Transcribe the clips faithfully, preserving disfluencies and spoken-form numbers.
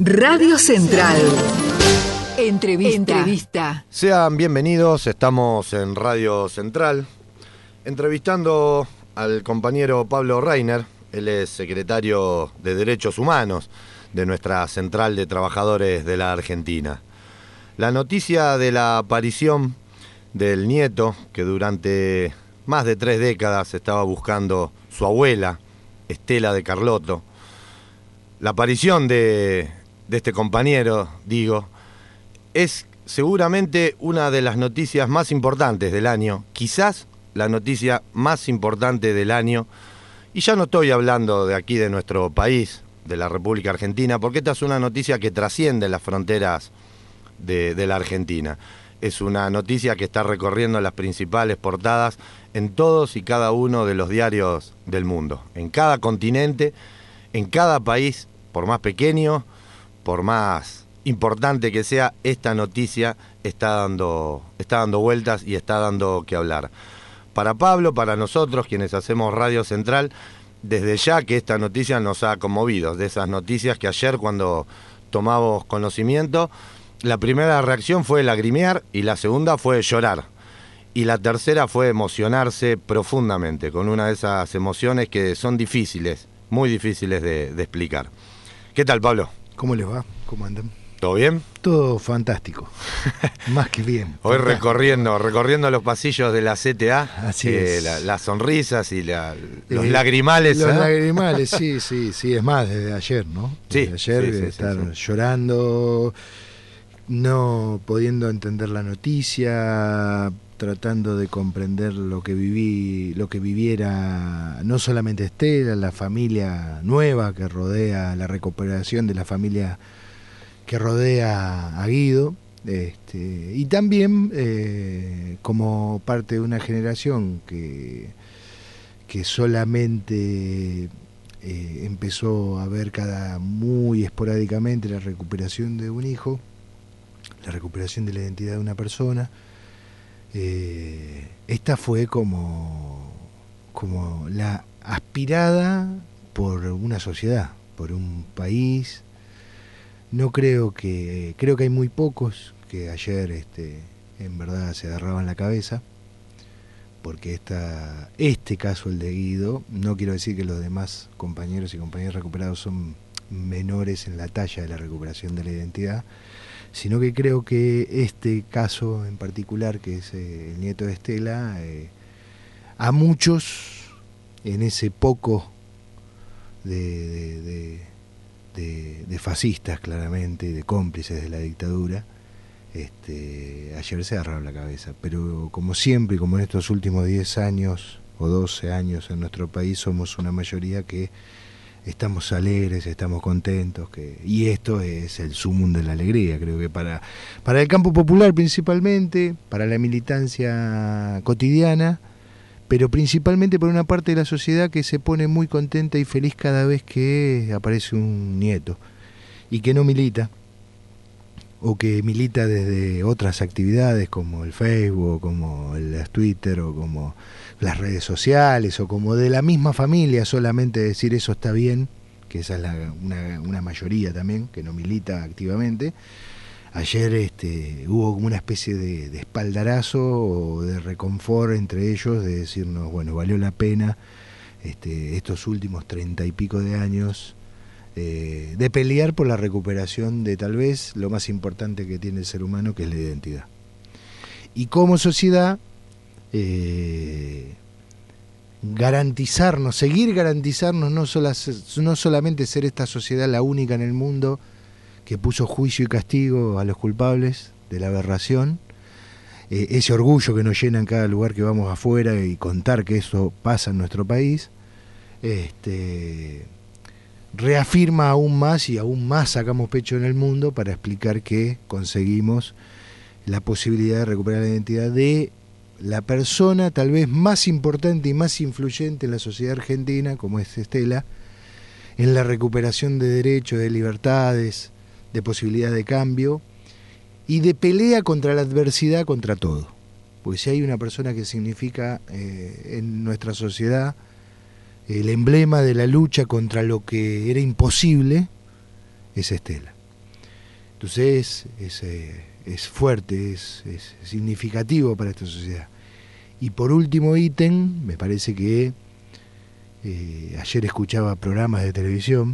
Radio Central. Entrevista. Entrevista. Sean bienvenidos, estamos en Radio Central, entrevistando al compañero Pablo Reiner. Él es secretario de Derechos Humanos de nuestra Central de Trabajadores de la Argentina. La noticia de la aparición del nieto, que durante más de tres décadas estaba buscando su abuela, Estela de Carlotto, la aparición de, de este compañero, digo, es seguramente una de las noticias más importantes del año, quizás la noticia más importante del año, y ya no estoy hablando de aquí de nuestro país, de la República Argentina, porque esta es una noticia que trasciende las fronteras de, de la Argentina. Es una noticia que está recorriendo las principales portadas en todos y cada uno de los diarios del mundo, en cada continente, en cada país, por más pequeño, por más importante que sea, esta noticia está dando, está dando vueltas y está dando que hablar. Para Pablo, para nosotros, quienes hacemos Radio Central, desde ya que esta noticia nos ha conmovido, de esas noticias que ayer cuando tomamos conocimiento, la primera reacción fue lagrimear y la segunda fue llorar. Y la tercera fue emocionarse profundamente, con una de esas emociones que son difíciles, muy difíciles de, de explicar. ¿Qué tal, Pablo? ¿Cómo les va? ¿Cómo andan? ¿Todo bien? Todo fantástico. Más que bien. Hoy fantástico. recorriendo recorriendo los pasillos de la C T A, Así eh, es. La, las sonrisas y la, los eh, lagrimales. Los ¿eh? lagrimales, sí, sí, sí. Es más, desde ayer, ¿no? Desde Sí, ayer sí, sí, estar sí, sí. llorando, no pudiendo entender la noticia, tratando de comprender lo que viví, lo que viviera no solamente Estela, la familia nueva que rodea, la recuperación de la familia que rodea a Guido, este, y también eh, como parte de una generación que, que solamente eh, empezó a ver cada muy esporádicamente la recuperación de un hijo, la recuperación de la identidad de una persona. Eh, esta fue como, como la aspirada por una sociedad, por un país. No creo que, creo que hay muy pocos que ayer este, en verdad se agarraban la cabeza, porque esta, este caso, el de Guido, no quiero decir que los demás compañeros y compañeras recuperados son menores en la talla de la recuperación de la identidad, sino que creo que este caso en particular, que es eh, el nieto de Estela, eh, a muchos, en ese poco de... de, de De, de fascistas, claramente, de cómplices de la dictadura, este, ayer se agarraron la cabeza. Pero como siempre, y como en estos últimos diez años o doce años en nuestro país, somos una mayoría que estamos alegres, estamos contentos, que, y esto es el sumum de la alegría. Creo que para, para el campo popular principalmente, para la militancia cotidiana, pero principalmente por una parte de la sociedad que se pone muy contenta y feliz cada vez que aparece un nieto y que no milita, o que milita desde otras actividades como el Facebook, como el Twitter, o como las redes sociales, o como de la misma familia, solamente decir eso está bien, que esa es la, una, una mayoría también, que no milita activamente. Ayer este, hubo como una especie de, de espaldarazo o de reconfort entre ellos, de decirnos, bueno, valió la pena este, estos últimos treinta y pico de años eh, de pelear por la recuperación de tal vez lo más importante que tiene el ser humano, que es la identidad. Y como sociedad, eh, garantizarnos, seguir garantizarnos, no, sola, no solamente ser esta sociedad la única en el mundo que puso juicio y castigo a los culpables de la aberración, eh, ese orgullo que nos llena en cada lugar que vamos afuera y contar que eso pasa en nuestro país, este, reafirma aún más y aún más sacamos pecho en el mundo para explicar que conseguimos la posibilidad de recuperar la identidad de la persona tal vez más importante y más influyente en la sociedad argentina, como es Estela, en la recuperación de derechos, de libertades, de posibilidad de cambio y de pelea contra la adversidad, contra todo. Porque si hay una persona que significa eh, en nuestra sociedad el emblema de la lucha contra lo que era imposible, es Estela. Entonces es, eh, es fuerte, es, es significativo para esta sociedad. Y por último ítem, me parece que eh, ayer escuchaba programas de televisión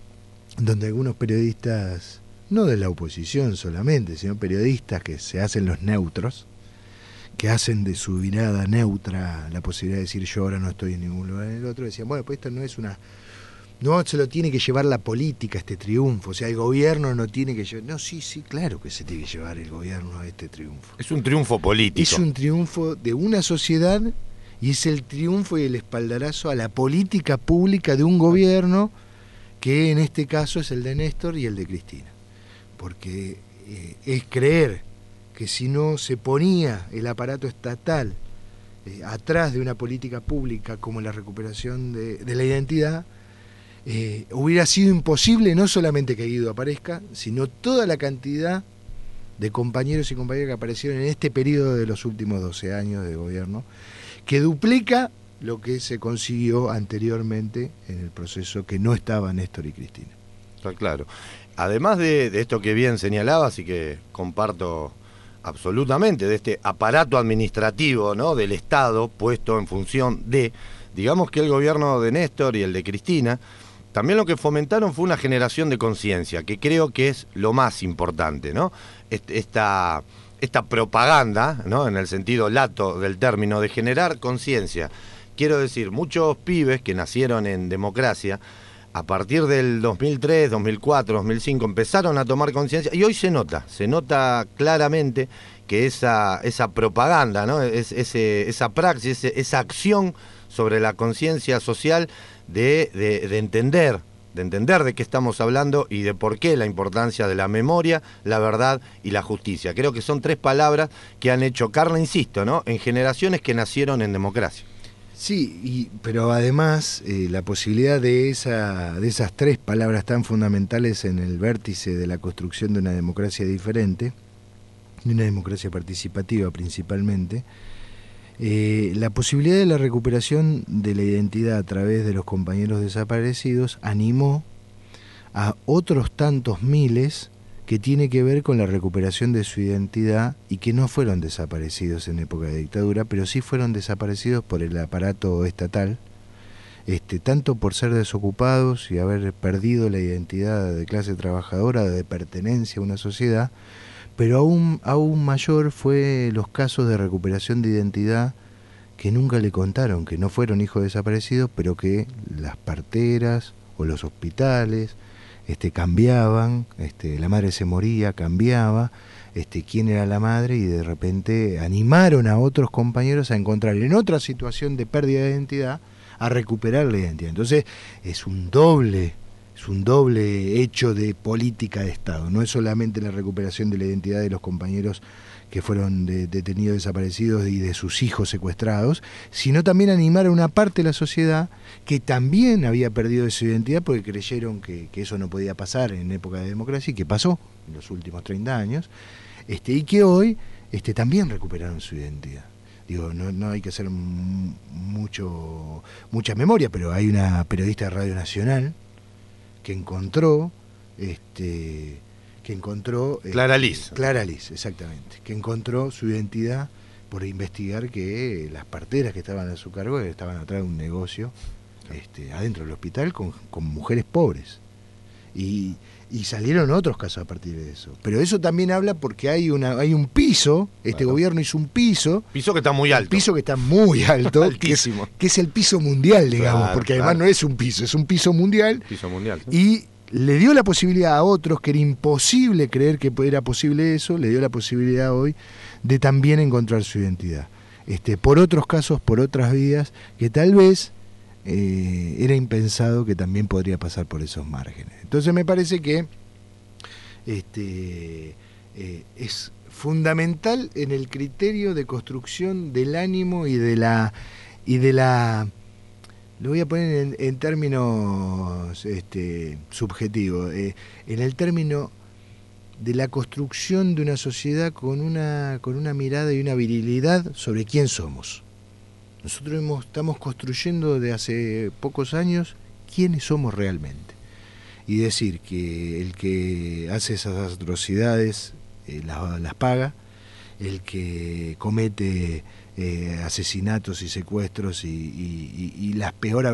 donde algunos periodistas, no de la oposición solamente, sino periodistas que se hacen los neutros, que hacen de su mirada neutra la posibilidad de decir yo ahora no estoy en ningún lugar en el otro, decían, bueno, pues esto no es una... No se lo tiene que llevar la política, este triunfo, o sea, el gobierno no tiene que llevar... No, sí, sí, claro que se tiene que llevar el gobierno a este triunfo. Es un triunfo político. Es un triunfo de una sociedad y es el triunfo y el espaldarazo a la política pública de un gobierno que en este caso es el de Néstor y el de Cristina. Porque eh, es creer que si no se ponía el aparato estatal eh, atrás de una política pública como la recuperación de, de la identidad, eh, hubiera sido imposible no solamente que Guido aparezca, sino toda la cantidad de compañeros y compañeras que aparecieron en este periodo de los últimos doce años de gobierno, que duplica lo que se consiguió anteriormente en el proceso que no estaba Néstor y Cristina. Está claro. Además de, de esto que bien señalabas y que comparto absolutamente, de este aparato administrativo, ¿no?, del Estado puesto en función de, digamos que el gobierno de Néstor y el de Cristina, también lo que fomentaron fue una generación de conciencia, que creo que es lo más importante, ¿no? Esta, esta propaganda, ¿no?, en el sentido lato del término, de generar conciencia. Quiero decir, muchos pibes que nacieron en democracia, a partir del dos mil tres, dos mil cuatro, dos mil cinco, empezaron a tomar conciencia, y hoy se nota, se nota claramente que esa, esa propaganda, ¿no?, es, ese, esa praxis, ese, esa acción sobre la conciencia social de, de, de entender, de entender de qué estamos hablando y de por qué la importancia de la memoria, la verdad y la justicia. Creo que son tres palabras que han hecho carne, insisto, ¿no?, en generaciones que nacieron en democracia. Sí, y, pero además eh, la posibilidad de, esa, de esas tres palabras tan fundamentales en el vértice de la construcción de una democracia diferente, de una democracia participativa principalmente, eh, la posibilidad de la recuperación de la identidad a través de los compañeros desaparecidos animó a otros tantos miles que tiene que ver con la recuperación de su identidad y que no fueron desaparecidos en época de dictadura, pero sí fueron desaparecidos por el aparato estatal, este, tanto por ser desocupados y haber perdido la identidad de clase trabajadora, de pertenencia a una sociedad, pero aún, aún mayor fue los casos de recuperación de identidad que nunca le contaron, que no fueron hijos desaparecidos, pero que las parteras o los hospitales Este, cambiaban, este, la madre se moría, cambiaba, este, quién era la madre, y de repente animaron a otros compañeros a encontrar en otra situación de pérdida de identidad, a recuperar la identidad. Entonces es un doble, es un doble hecho de política de Estado, no es solamente la recuperación de la identidad de los compañeros que fueron de, detenidos, desaparecidos y de sus hijos secuestrados, sino también animar a una parte de la sociedad que también había perdido su identidad porque creyeron que, que eso no podía pasar en época de democracia, y que pasó en los últimos treinta años, este, y que hoy este, también recuperaron su identidad. Digo, no, no hay que hacer mucho, mucha memoria, pero hay una periodista de Radio Nacional que encontró... este que encontró... Clara Liz. Eh, Clara Liz, exactamente, que encontró su identidad por investigar que las parteras que estaban a su cargo estaban atrás de un negocio este, adentro del hospital con, con mujeres pobres. Y, y salieron otros casos a partir de eso. Pero eso también habla porque hay una hay un piso, este claro. Gobierno hizo un piso... Piso que está muy alto. Piso que está muy alto, Altísimo. Que es, que es el piso mundial, digamos, claro, porque además claro. no es un piso, es un piso mundial. Piso mundial. ¿Sí? Y le dio la posibilidad a otros, que era imposible creer que era posible eso, le dio la posibilidad hoy de también encontrar su identidad. Este, por otros casos, por otras vías, que tal vez eh, era impensado que también podría pasar por esos márgenes. Entonces me parece que este, eh, es fundamental en el criterio de construcción del ánimo y de la... Y de la lo voy a poner en, en términos este, subjetivos, eh, en el término de la construcción de una sociedad con una, con una mirada y una virilidad sobre quién somos. Nosotros hemos, estamos construyendo desde hace pocos años quiénes somos realmente. y decir que el que hace esas atrocidades eh, las, las paga, el que comete eh, asesinatos y secuestros y, y, y, y la, peor,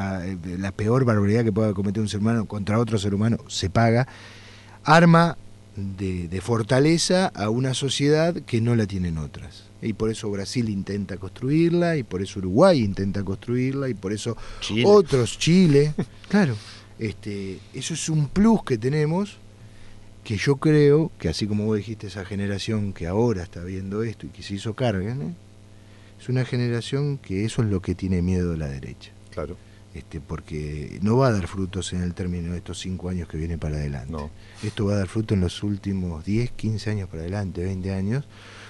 la peor barbaridad que pueda cometer un ser humano contra otro ser humano se paga, arma de, de fortaleza a una sociedad que no la tienen otras. Y por eso Brasil intenta construirla, y por eso Uruguay intenta construirla, y por eso Chile. otros, Chile, claro, este, eso es un plus que tenemos, que yo creo que así como vos dijiste, esa generación que ahora está viendo esto y que se hizo carga, ¿eh? Es una generación que eso es lo que tiene miedo la derecha. Claro. Este, porque no va a dar frutos en el término de estos cinco años que vienen para adelante. No. Esto va a dar fruto en los últimos diez, quince años para adelante, veinte años,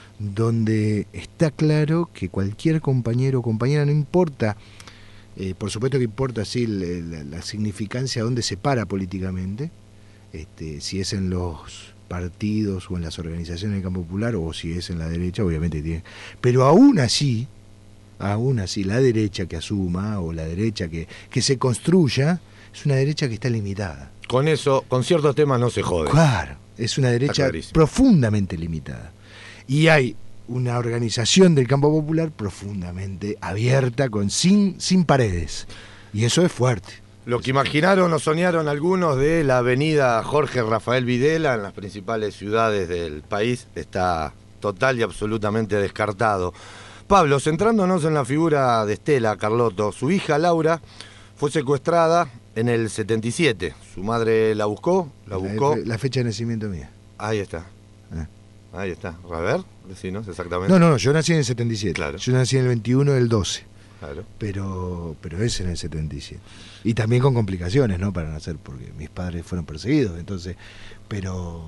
donde está claro que cualquier compañero o compañera, no importa, eh, por supuesto que importa sí la, la significancia donde se para políticamente, este, si es en los partidos o en las organizaciones del campo popular o si es en la derecha, obviamente tiene, pero aún así, aún así la derecha que asuma o la derecha que, que se construya, es una derecha que está limitada. Con eso, con ciertos temas no se jode. Claro, es una derecha profundamente limitada. Y hay una organización del campo popular profundamente abierta, con sin, sin paredes. Y eso es fuerte. Lo que imaginaron o soñaron algunos de la avenida Jorge Rafael Videla en las principales ciudades del país está total y absolutamente descartado. Pablo, centrándonos en la figura de Estela Carlotto, su hija Laura fue secuestrada en el setenta y siete. Su madre la buscó, la buscó. La, la fecha de nacimiento mía. Ahí está. Ah. Ahí está. A ver, decinos exactamente. No, no, no, yo nací en el setenta y siete. Claro. Yo nací en el veintiuno del doce. Claro. Pero, pero es en el setenta y siete. Y también con complicaciones, ¿no? Para nacer, porque mis padres fueron perseguidos, entonces, pero...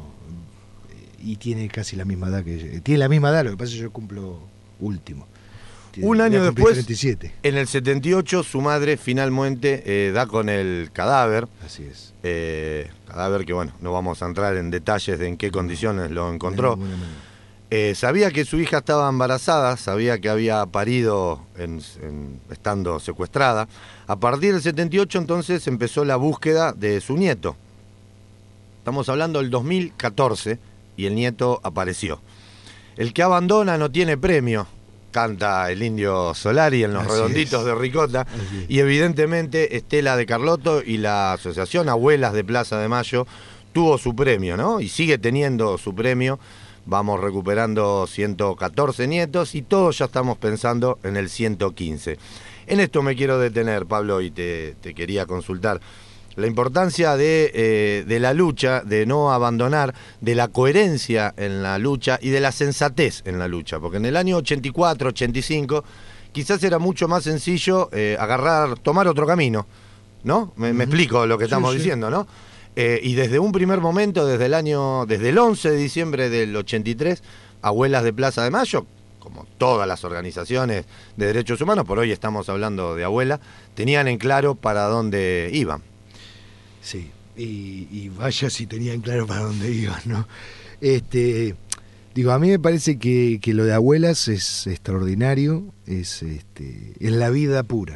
Y tiene casi la misma edad que yo. Tiene la misma edad, lo que pasa es que yo cumplo último. Tiene, Un año después, treinta y siete. En el setenta y ocho, su madre finalmente eh, da con el cadáver. Así es. Eh, cadáver que, bueno, no vamos a entrar en detalles de en qué condiciones lo encontró. Eh, sabía que su hija estaba embarazada, sabía que había parido en, en, estando secuestrada. A partir del setenta y ocho, entonces, empezó la búsqueda de su nieto. Estamos hablando del dos mil catorce y el nieto apareció. El que abandona no tiene premio, canta el Indio Solari en Los Así Redonditos es. de Ricota. Y evidentemente Estela de Carlotto y la asociación Abuelas de Plaza de Mayo tuvo su premio, ¿no? Y sigue teniendo su premio. Vamos recuperando ciento catorce nietos y todos ya estamos pensando en el ciento quince. En esto me quiero detener, Pablo, y te, te quería consultar. La importancia de, eh, de la lucha, de no abandonar, de la coherencia en la lucha y de la sensatez en la lucha. Porque en el año ochenta y cuatro, ochenta y cinco, quizás era mucho más sencillo eh, agarrar, tomar otro camino, ¿no? Me, uh-huh. me explico lo que estamos sí, diciendo, ¿no? Eh, y desde un primer momento, desde el año, desde el once de diciembre del ochenta y tres, Abuelas de Plaza de Mayo, como todas las organizaciones de derechos humanos, por hoy estamos hablando de Abuela, tenían en claro para dónde iban. Sí, y, y vaya si tenían claro para dónde iban, ¿no? Este, digo, a mí me parece que, que lo de Abuelas es extraordinario, es, este, es la vida pura.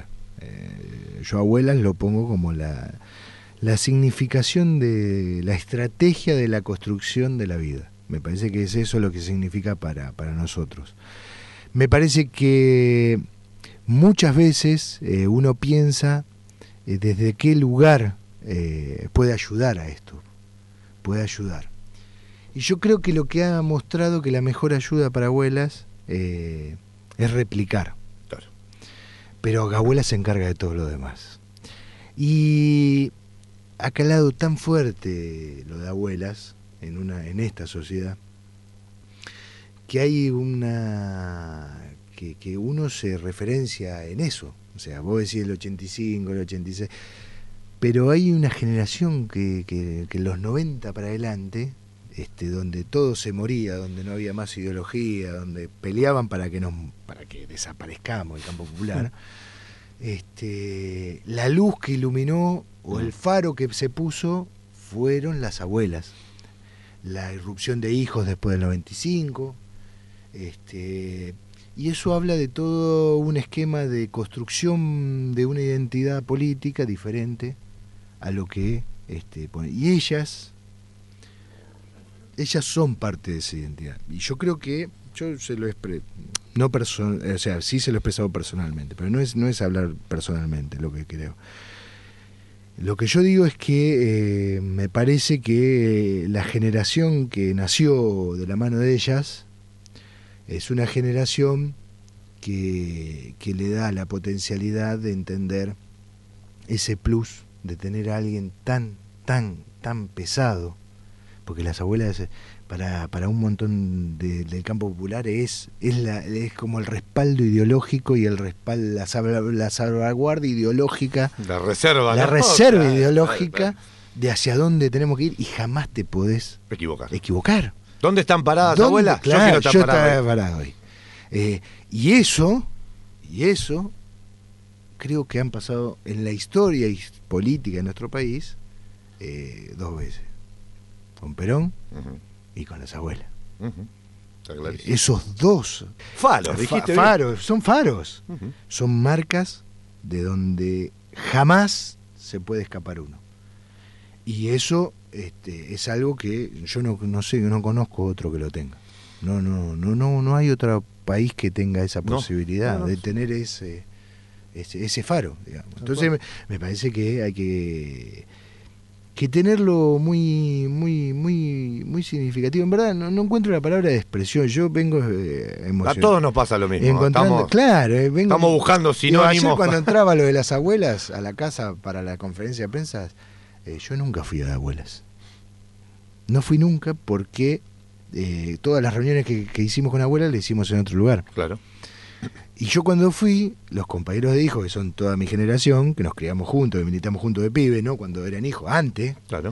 Eh, yo Abuelas lo pongo como la... la significación de la estrategia de la construcción de la vida. Me parece que es eso lo que significa para, para nosotros. Me parece que muchas veces eh, uno piensa eh, desde qué lugar eh, puede ayudar a esto, puede ayudar. Y yo creo que lo que ha mostrado que la mejor ayuda para Abuelas eh, es replicar. Claro. Pero Abuelas se encarga de todo lo demás. Y ha calado tan fuerte lo de Abuelas en una en esta sociedad que hay una que, que uno se referencia en eso. O sea, vos decís el ochenta y cinco, el ochenta y seis, pero hay una generación que, que, que en los noventa para adelante, este, donde todo se moría, donde no había más ideología, donde peleaban para que nos para que desaparezcamos el campo popular, este, la luz que iluminó o el faro que se puso fueron las abuelas. La irrupción de hijos después del noventa y cinco, este, y eso habla de todo un esquema de construcción de una identidad política diferente a lo que Este, y ellas, ellas son parte de esa identidad. Y yo creo que, yo se lo expre, no person, o sea, sí se lo he expresado personalmente, pero no es, no es hablar personalmente lo que creo. Lo que yo digo es que eh, me parece que la generación que nació de la mano de ellas es una generación que, que le da la potencialidad de entender ese plus de tener a alguien tan, tan, tan pesado, porque las abuelas para, para un montón de, del campo popular es, es, la, es como el respaldo ideológico y el respaldo, la, salv, la salvaguardia ideológica, la reserva, la ¿no? reserva Claro, ideológica claro, claro. de hacia dónde tenemos que ir, y jamás te podés equivocar. equivocar. ¿Dónde están paradas, ¿Dónde? abuelas? Claro, yo quiero estar yo parado. estaba parado hoy. Eh, y eso, y eso, creo que han pasado en la historia política de nuestro país eh, dos veces. Con Perón uh-huh. y con las abuelas. Uh-huh. Está clarísimo. Esos dos faros, dijiste fa- faros, bien. son faros, uh-huh. son marcas de donde jamás se puede escapar uno. Y eso este, es algo que yo no, no sé, no conozco otro que lo tenga. No, no, no, no, no hay otro país que tenga esa posibilidad no, no, no. de tener ese, ese, ese faro, digamos. Entonces me, me parece que hay que que tenerlo muy muy muy muy significativo. En verdad no, no encuentro la palabra de expresión. Yo vengo eh, emocionado. A todos nos pasa lo mismo. Estamos, claro, eh, vengo, estamos buscando sinónimos. Ayer cuando entraba lo de las abuelas a la casa para la conferencia de prensa, eh, yo nunca fui a de abuelas. No fui nunca porque eh, todas las reuniones que, que hicimos con abuelas las hicimos en otro lugar. Claro. Y yo cuando fui, los compañeros de hijos, que son toda mi generación, que nos criamos juntos, que militamos juntos de pibe, ¿no? Cuando eran hijos, antes, claro.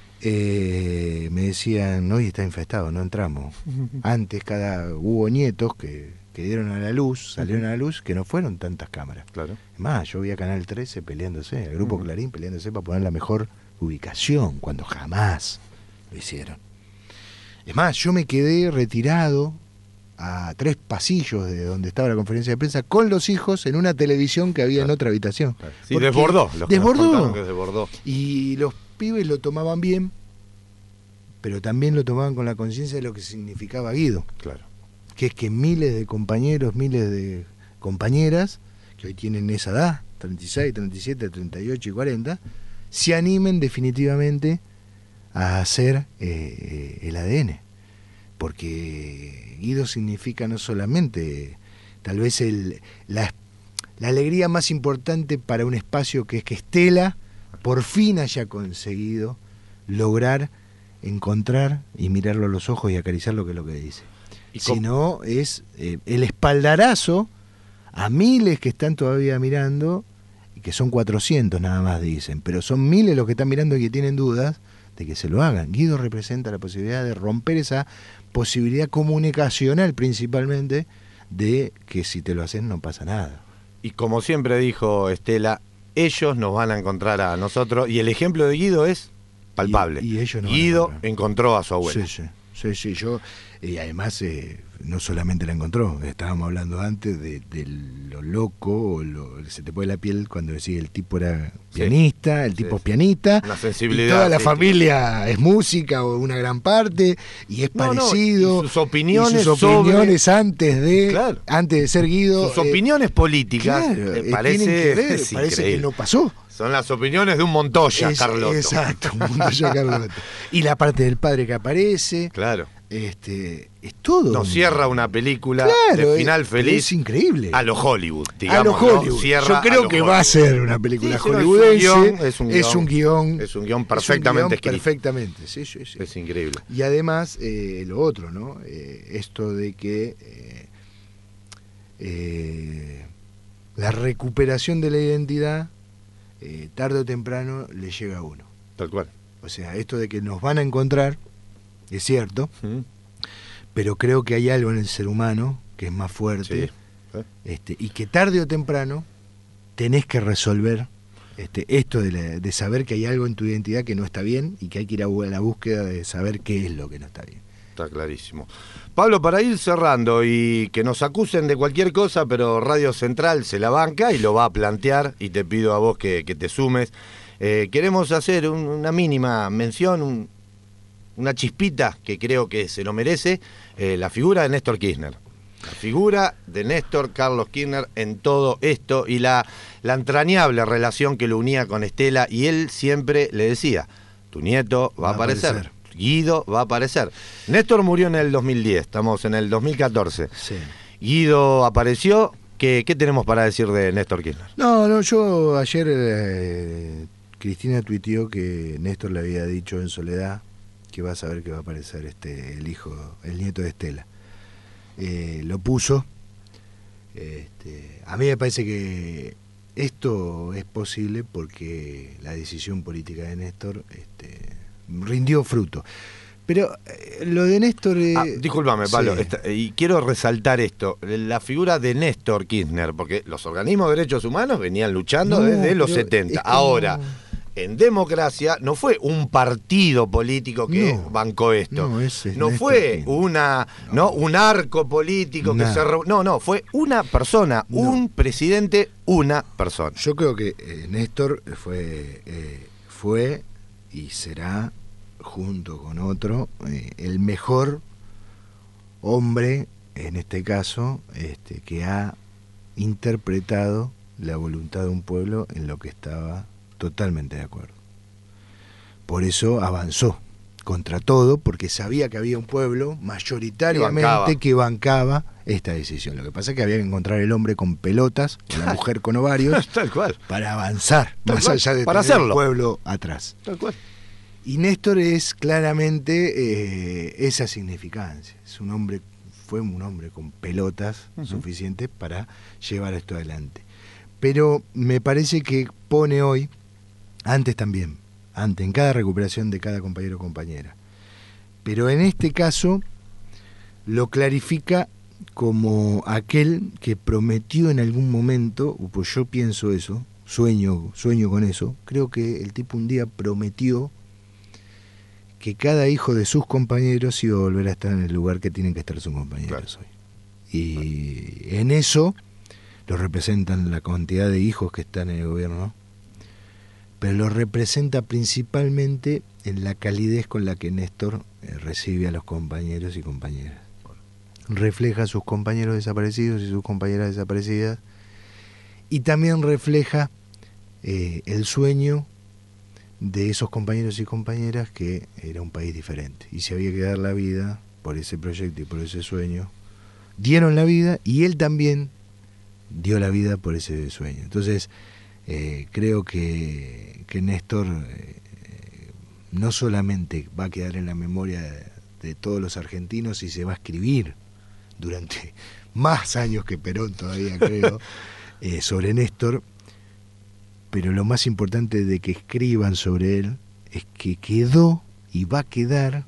eh, me decían, hoy está infestado, no entramos. Antes cada hubo nietos que, que dieron a la luz, salieron a la luz, que no fueron tantas cámaras. Claro. Es más, yo vi a Canal trece peleándose, el Grupo uh-huh. Clarín peleándose para poner la mejor ubicación, cuando jamás lo hicieron. Es más, yo me quedé retirado a tres pasillos de donde estaba la conferencia de prensa con los hijos en una televisión que había claro. en otra habitación. Claro. Sí, desbordó. Los desbordó. Que desbordó. Y los pibes lo tomaban bien, pero también lo tomaban con la conciencia de lo que significaba Guido. Claro. Que es que miles de compañeros, miles de compañeras, que hoy tienen esa edad, treinta y seis, treinta y siete, treinta y ocho y cuarenta, se animen definitivamente a hacer eh, el A D N. Porque Guido significa no solamente tal vez el, la, la alegría más importante para un espacio, que es que Estela por fin haya conseguido lograr encontrar y mirarlo a los ojos y acariciar lo que es lo que dice. Sino es eh, el espaldarazo a miles que están todavía mirando, y que son cuatrocientos nada más dicen, pero son miles los que están mirando y que tienen dudas de que se lo hagan. Guido representa la posibilidad de romper esa posibilidad comunicacional, principalmente, de que si te lo haces no pasa nada. Y como siempre dijo Estela, ellos nos van a encontrar a nosotros, y el ejemplo de Guido es palpable. Y, y ellos no Guido encontró a su abuela. Sí, sí, sí, sí, yo, y además eh, no solamente la encontró, estábamos hablando antes de, de lo loco, o lo, se te pone la piel cuando decía el tipo era pianista, sí, el tipo sí, es pianista, una sensibilidad, y toda la sí, familia sí. es música o una gran parte, y es no, parecido, no, y sus opiniones, y sus opiniones sobre... antes de claro. antes de ser Guido, sus opiniones eh, políticas, claro, eh, parece, que ver, parece que no pasó. Son las opiniones de un Montoya, es, Carlotto. Exacto, un Montoya Carlotto. Y la parte del padre que aparece. Claro. Este, es todo. Nos cierra una película claro, de final es, feliz. Es increíble. A lo Hollywood, digamos. A lo Hollywood. Cierra Yo creo que Hollywood. Va a ser una película sí, hollywoodense. Es un guión. Es un guión. Es un guión perfectamente escrito. Perfectamente, sí, sí, sí. Es increíble. Y además, eh, lo otro, ¿no? Eh, esto de que eh, eh, la recuperación de la identidad, eh, tarde o temprano, le llega a uno. Tal cual. O sea, esto de que nos van a encontrar, es cierto, mm. pero creo que hay algo en el ser humano que es más fuerte, sí. ¿Eh? este, y que tarde o temprano tenés que resolver este, esto de, la, de saber que hay algo en tu identidad que no está bien, y que hay que ir a la búsqueda de saber qué es lo que no está bien. Está clarísimo. Pablo, para ir cerrando y que nos acusen de cualquier cosa, pero Radio Central se la banca y lo va a plantear, y te pido a vos que, que te sumes. Eh, queremos hacer un, una mínima mención, un, una chispita que creo que se lo merece, eh, la figura de Néstor Kirchner. La figura de Néstor Carlos Kirchner en todo esto y la, la entrañable relación que lo unía con Estela, y él siempre le decía, tu nieto va, va a aparecer. aparecer. Guido va a aparecer. Néstor murió en el dos mil diez, estamos en el dos mil catorce. Sí. Guido apareció. ¿Qué, ¿Qué tenemos para decir de Néstor Kirchner? No, no, yo ayer eh, Cristina tuiteó que Néstor le había dicho en soledad que va a saber que va a aparecer este el hijo, el nieto de Estela. Eh, lo puso. Este, a mí me parece que esto es posible porque la decisión política de Néstor este, rindió fruto. Pero eh, lo de Néstor... Eh, ah, discúlpame, Pablo, sí. esta, y quiero resaltar esto, la figura de Néstor Kirchner, porque los organismos de derechos humanos venían luchando no, desde los setenta. Como... Ahora, en democracia no fue un partido político que no, bancó esto. No, ese no fue Kirchner. una no. no un arco político nah. que se... Re... No, no, fue una persona, no. un presidente, una persona. Yo creo que eh, Néstor fue, eh, fue y será... junto con otro, eh, el mejor hombre, en este caso, este, que ha interpretado la voluntad de un pueblo en lo que estaba totalmente de acuerdo. Por eso avanzó contra todo, porque sabía que había un pueblo mayoritariamente que bancaba, que bancaba esta decisión. Lo que pasa es que había que encontrar el hombre con pelotas, la mujer con ovarios, tal cual, para avanzar, tal más cual, allá de para tener hacerlo. el pueblo atrás. Tal cual. Y Néstor es claramente eh, esa significancia. Es un hombre, fue un hombre con pelotas uh-huh. suficientes para llevar esto adelante. Pero me parece que pone hoy, antes también, antes, en cada recuperación de cada compañero o compañera. Pero en este caso lo clarifica como aquel que prometió en algún momento, pues yo pienso eso, sueño, sueño con eso, creo que el tipo un día prometió que cada hijo de sus compañeros iba a volver a estar en el lugar que tienen que estar sus compañeros claro. hoy. Y en eso lo representan la cantidad de hijos que están en el gobierno, pero lo representa principalmente en la calidez con la que Néstor recibe a los compañeros y compañeras. Refleja a sus compañeros desaparecidos y sus compañeras desaparecidas, y también refleja eh, el sueño de esos compañeros y compañeras que era un país diferente y se había que dar la vida por ese proyecto y por ese sueño. Dieron la vida y él también dio la vida por ese sueño. Entonces eh, creo que, que Néstor eh, no solamente va a quedar en la memoria de, de todos los argentinos y se va a escribir durante más años que Perón todavía creo eh, sobre Néstor, pero lo más importante de que escriban sobre él es que quedó y va a quedar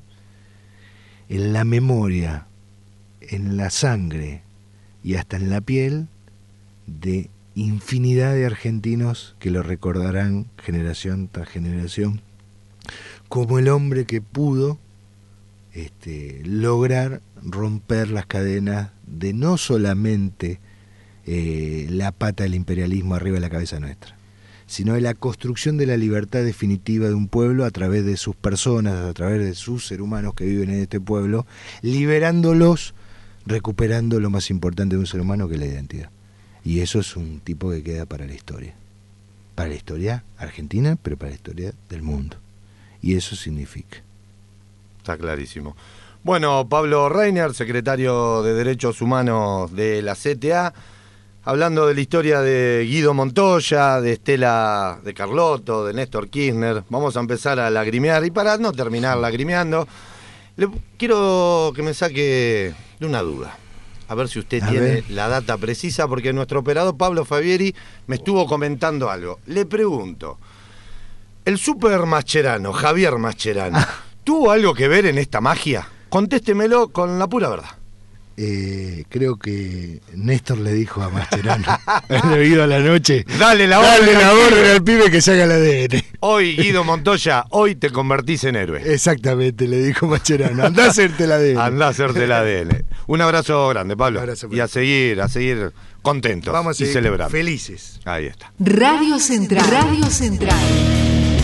en la memoria, en la sangre y hasta en la piel de infinidad de argentinos que lo recordarán generación tras generación como el hombre que pudo este, lograr romper las cadenas de no solamente eh, la pata del imperialismo arriba de la cabeza nuestra, sino de la construcción de la libertad definitiva de un pueblo a través de sus personas, a través de sus seres humanos que viven en este pueblo, liberándolos, recuperando lo más importante de un ser humano, que es la identidad. Y eso es un tipo que queda para la historia. Para la historia argentina, pero para la historia del mundo. Y eso significa. Está clarísimo. Bueno, Pablo Reiner, secretario de Derechos Humanos de la C T A, hablando de la historia de Guido Montoya, de Estela de Carlotto, de Néstor Kirchner. Vamos a empezar a lagrimear, y para no terminar lagrimeando, le quiero que me saque de una duda. A ver si usted a tiene ver. la data precisa, porque nuestro operador Pablo Fabieri me estuvo comentando algo. Le pregunto, ¿el super Mascherano, Javier Mascherano, tuvo algo que ver en esta magia? Contéstemelo con la pura verdad. Eh, creo que Néstor le dijo a Mascherano en el oído a la noche: dale la orden, dale la orden al pibe que se haga el A D N. Hoy, Guido Montoya, hoy te convertís en héroe. Exactamente, le dijo Mascherano: andá a hacerte el A D N. Andá a hacerte el A D N. Un abrazo grande, Pablo. Abrazo, y a seguir, a seguir contentos. Vamos a seguir y celebrando. Felices. Ahí está. Radio Central. Radio Central.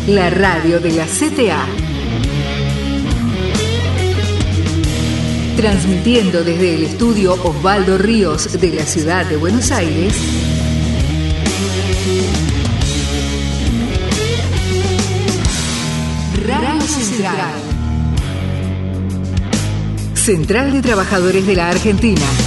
la radio de la C T A. Transmitiendo desde el estudio Osvaldo Ríos de la ciudad de Buenos Aires. Radio Central. Central de Trabajadores de la Argentina.